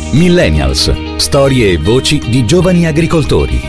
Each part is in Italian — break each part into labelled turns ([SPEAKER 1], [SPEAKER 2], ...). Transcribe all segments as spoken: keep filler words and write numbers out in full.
[SPEAKER 1] Millennials, storie e voci di giovani agricoltori.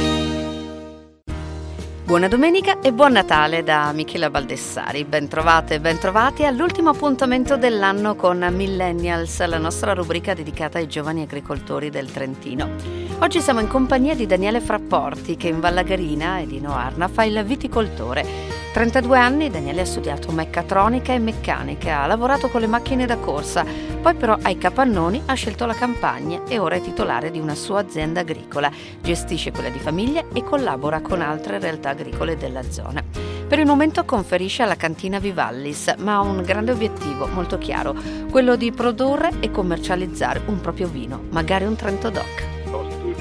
[SPEAKER 2] Buona domenica e buon Natale da Michela Baldessari. Ben trovate e ben trovati all'ultimo appuntamento dell'anno con Millennials, la nostra rubrica dedicata ai giovani agricoltori del Trentino. Oggi siamo in compagnia di Daniele Frapporti, che in Vallagarina e di Noarna fa il viticoltore. trentadue anni, Daniele ha studiato meccatronica e meccanica, ha lavorato con le macchine da corsa, poi però ai capannoni ha scelto la campagna e ora è titolare di una sua azienda agricola, gestisce quella di famiglia e collabora con altre realtà agricole della zona. Per il momento conferisce alla cantina Vivallis, ma ha un grande obiettivo molto chiaro, quello di produrre e commercializzare un proprio vino, magari un Trento Doc.
[SPEAKER 3] Ho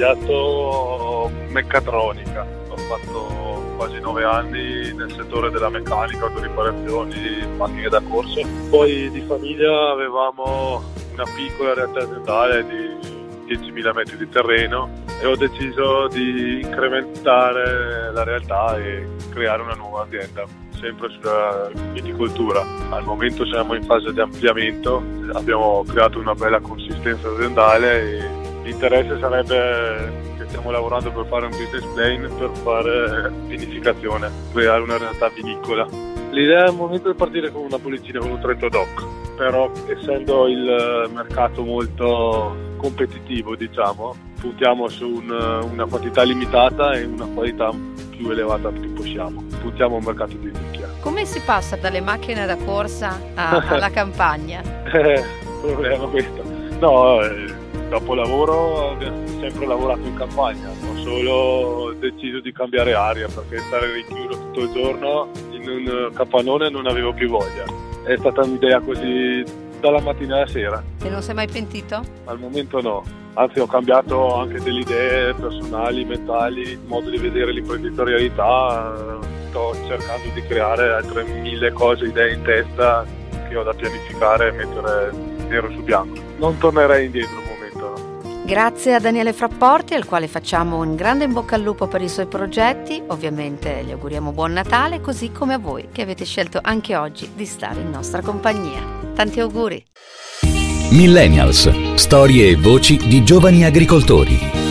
[SPEAKER 3] studiato meccatronica, ho fatto quasi nove anni nel settore della meccanica, autoriparazioni, macchine da corso. Poi di famiglia avevamo una piccola realtà aziendale di diecimila metri di terreno e ho deciso di incrementare la realtà e creare una nuova azienda, sempre sulla viticoltura. Al momento siamo in fase di ampliamento, abbiamo creato una bella consistenza aziendale e l'interesse sarebbe che stiamo lavorando per fare un business plan per fare vinificazione, creare una realtà vinicola. L'idea al momento è partire con una bollicina con un Trento Doc, però essendo il mercato molto competitivo, diciamo, puntiamo su un, una quantità limitata e una qualità più elevata più possiamo. Puntiamo a un mercato di nicchia.
[SPEAKER 2] Come si passa dalle macchine da corsa a, alla campagna?
[SPEAKER 3] Eh, problema questo. No, eh, dopo lavoro ho sempre lavorato in campagna, ho solo deciso di cambiare aria perché stare rinchiuso tutto il giorno in un capannone non avevo più voglia. È stata un'idea così dalla mattina alla sera.
[SPEAKER 2] E non sei mai pentito?
[SPEAKER 3] Al momento no, anzi ho cambiato anche delle idee personali, mentali, il modo di vedere l'imprenditorialità, sto cercando di creare altre mille cose, idee in testa che ho da pianificare e mettere nero su bianco. Non tornerei indietro.
[SPEAKER 2] Grazie a Daniele Frapporti, al quale facciamo un grande in bocca al lupo per i suoi progetti. Ovviamente gli auguriamo buon Natale, così come a voi che avete scelto anche oggi di stare in nostra compagnia. Tanti auguri!
[SPEAKER 1] Millennials, storie e voci di giovani agricoltori.